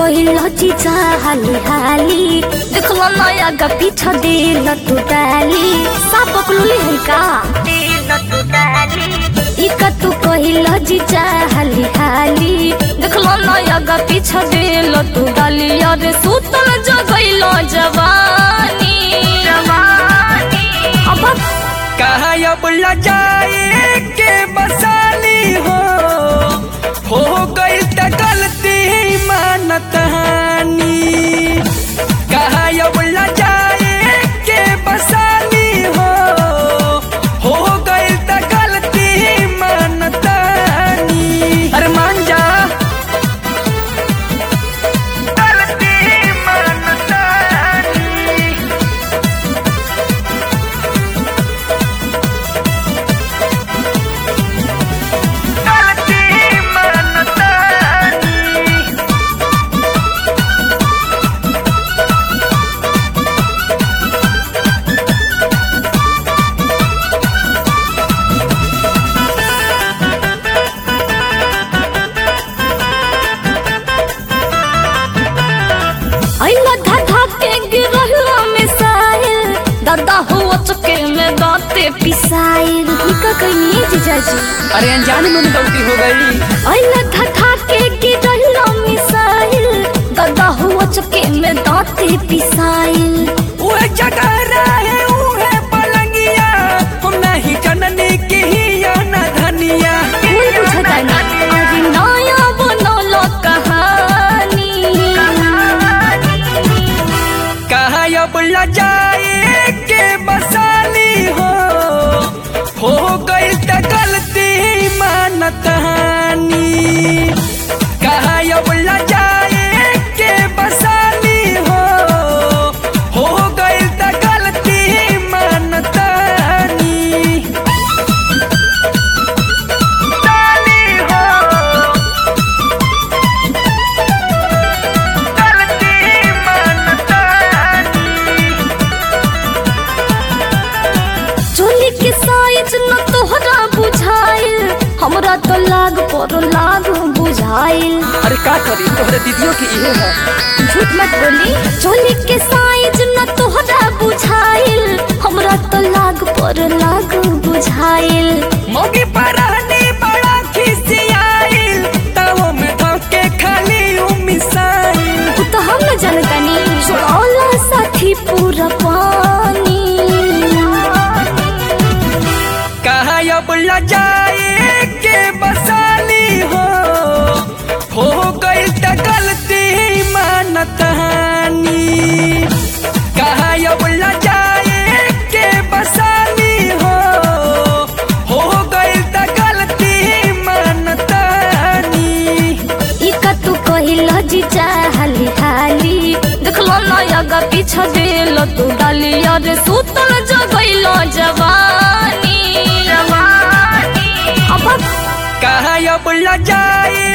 कहिल चीचा हाली हाली देखलो नया गा पीछा दिल तू डाली सब बकलुली है का दिल तू डाली इका तू कहिल चीचा हाली हाली देखलो नया गा पीछा दिल तू डाली अरे सुतल जगइलो जवानी अब कहा अब जाए के बसानी हो गई त गलती मानतहानी कहा अब जाए के बसानी हो गई त गलती मानतहानी अरे मान जा गलती मानतहानी दादा हुआ चुके में दाते पिसाइल निका कहीं जीजाजी अरे अनजाने में गलती हो गई अइला ठठा के गिरलो मिसाइल दादा हुआ चुके में दाते पिसाइल वो जगह रहे उहे पलंगिया हम नहीं जननी की या न धनिया कोई पूछता नहीं अरे नया बनलो कहानी कहा अब जाए के बसानी हो गई त गलती मानतहानी कहा अब जाए के बसानी हो गई त गलती मानतहानी ताली हो गलती मानतहानी चोली के साइज न तोहरा बुझाइल हमरा तो लाग बुझाइल अरे का करी तोहरे दीदियों की इहे है झूठ मत बोली चोली के साइज न तोहरा बुझाइल हमरा तो लाग बुझाइल मोगी परहनी बड़ा खिसियाइल तावो में धके खाली मिसाइल उ तो हम न जानतानी छोड़ला साथी पूरा पानी कहा अब जाए के बसानी हो गई त गलती मानतहानी कहा अब जाए के बसानी हो गई त गलती मानतहानी इका तू कहिल जीजा हाली हाली देखलो नया गा पीछा दिल तू डाली अरे सुतल जगइलो जवानी अब कहा अब जाए